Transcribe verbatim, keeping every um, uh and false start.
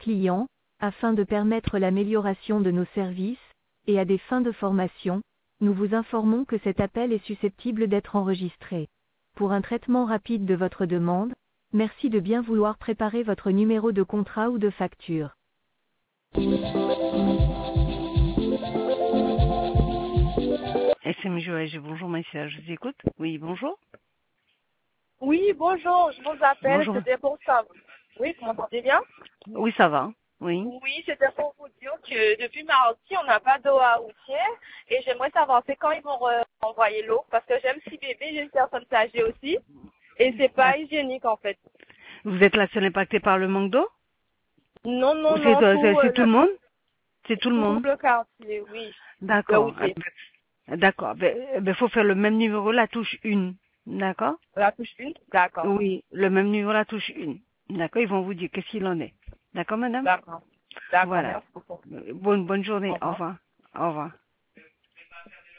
clients, afin de permettre l'amélioration de nos services, et à des fins de formation, nous vous informons que cet appel est susceptible d'être enregistré. Pour un traitement rapide de votre demande, merci de bien vouloir préparer votre numéro de contrat ou de facture. S M J O S G, bonjour monsieur, je vous écoute. Oui, bonjour. Oui, bonjour, je vous appelle, Bonjour. c'était pour ça. Oui, vous m'entendez bien? Oui, ça va. Oui. Oui, c'était pour vous dire que depuis mardi, on n'a pas d'eau à routière et j'aimerais savoir c'est quand ils vont re- envoyer l'eau parce que j'aime six bébés, j'ai une personne âgée aussi et c'est pas hygiénique en fait. Vous êtes la seule impactée par le manque d'eau? Non, Ou non, c'est non, euh, c'est- tout, c'est euh, tout le le, monde? C'est tout le tout monde. le quartier, oui, le D'accord. routier. D'accord. Il faut faire le même numéro, la touche un. D'accord? La touche une? D'accord, Oui, le même numéro, la touche un. D'accord, ils vont vous dire qu'est-ce qu'il en est. D'accord, madame? d'accord, d'accord, Voilà. merci beaucoup. Bonne, bonne Au journée. Au revoir. revoir. Au revoir.